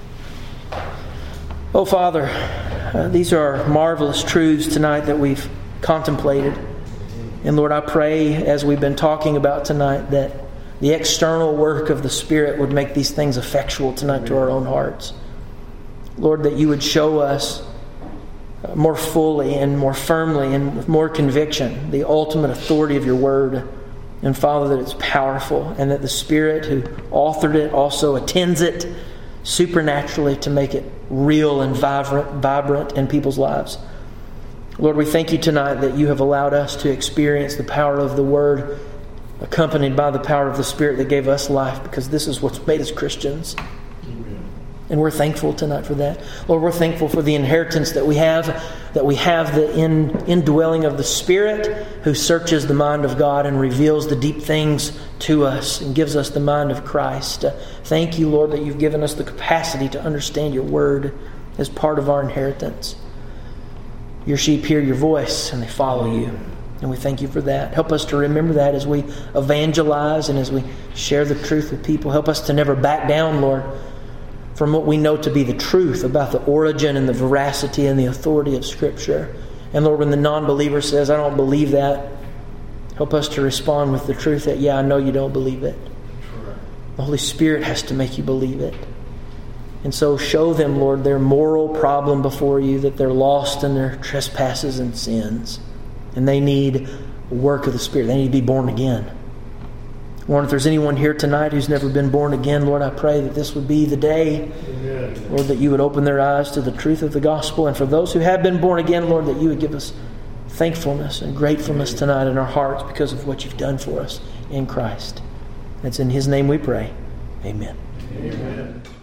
Oh, Father, these are marvelous truths tonight that we've contemplated. And Lord, I pray, as we've been talking about tonight, that the external work of the Spirit would make these things effectual tonight to our own hearts. Lord, that you would show us more fully and more firmly and with more conviction the ultimate authority of your Word. And Father, that it's powerful, and that the Spirit who authored it also attends it supernaturally to make it real and vibrant in people's lives. Lord, we thank you tonight that you have allowed us to experience the power of the Word accompanied by the power of the Spirit that gave us life, because this is what's made us Christians. And we're thankful tonight for that. Lord, we're thankful for the inheritance that we have the indwelling of the Spirit who searches the mind of God and reveals the deep things to us and gives us the mind of Christ. Thank you, Lord, that you've given us the capacity to understand your word as part of our inheritance. Your sheep hear your voice and they follow you. And we thank you for that. Help us to remember that as we evangelize and as we share the truth with people. Help us to never back down, Lord, from what we know to be the truth about the origin and the veracity and the authority of Scripture. And Lord, when the non-believer says, I don't believe that, help us to respond with the truth that, yeah, I know you don't believe it. The Holy Spirit has to make you believe it. And so show them, Lord, their moral problem before you, that they're lost in their trespasses and sins. And they need the work of the Spirit. They need to be born again. Lord, if there's anyone here tonight who's never been born again, Lord, I pray that this would be the day, Amen. Lord, that you would open their eyes to the truth of the gospel. And for those who have been born again, Lord, that you would give us thankfulness and gratefulness tonight in our hearts because of what you've done for us in Christ. It's in His name we pray. Amen. Amen.